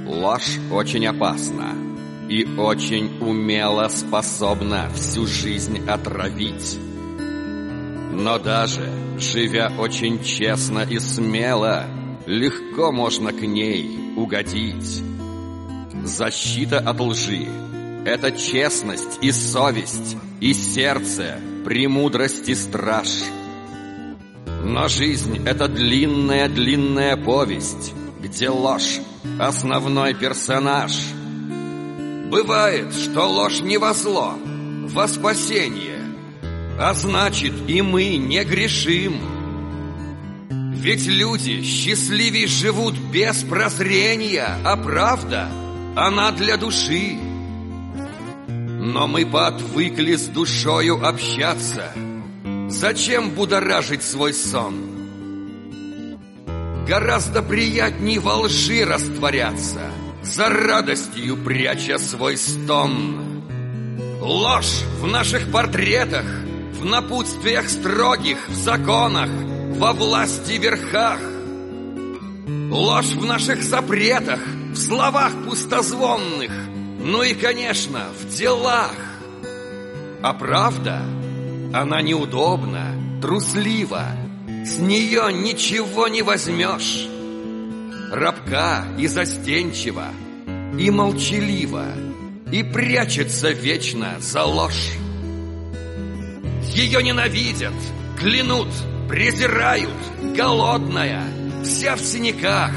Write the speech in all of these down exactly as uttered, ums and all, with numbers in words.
Ложь очень опасна и очень умело способна всю жизнь отравить. Но даже, живя очень честно и смело, легко можно к ней угодить. Защита от лжи — это честность и совесть, и сердце, премудрости страж. Но жизнь — это длинная-длинная повесть, где ложь — основной персонаж. Бывает, что ложь не во зло, во спасение, а значит, и мы не грешим. Ведь люди счастливей живут без прозрения, а правда, она для души. Но мы поотвыкли с душою общаться. Зачем будоражить свой сон? Гораздо приятней во лжи растворяться, за радостью пряча свой стон. Ложь в наших портретах, в напутствиях строгих, в законах, во власти верхах. Ложь в наших запретах, в словах пустозвонных, ну и, конечно, в делах. А правда, она неудобна, труслива, с нее ничего не возьмешь. Робка и застенчива, и молчалива, и прячется вечно за ложь. Ее ненавидят, клянут, презирают, голодная, вся в синяках.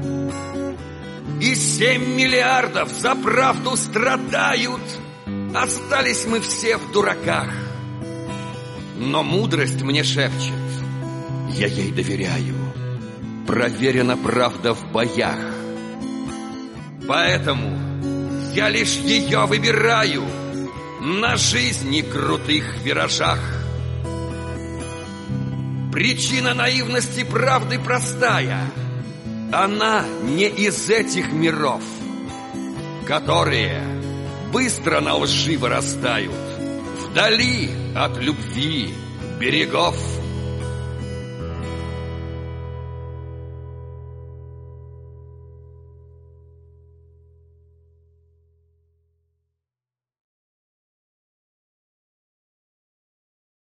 И семь миллиардов за правду страдают. Остались мы все в дураках. Но мудрость мне шепчет, я ей доверяю. Проверена правда в боях. Поэтому я лишь ее выбираю на жизни крутых виражах. Причина наивности правды простая. Она не из этих миров, которые быстро на лжи вырастают, вдали от любви берегов.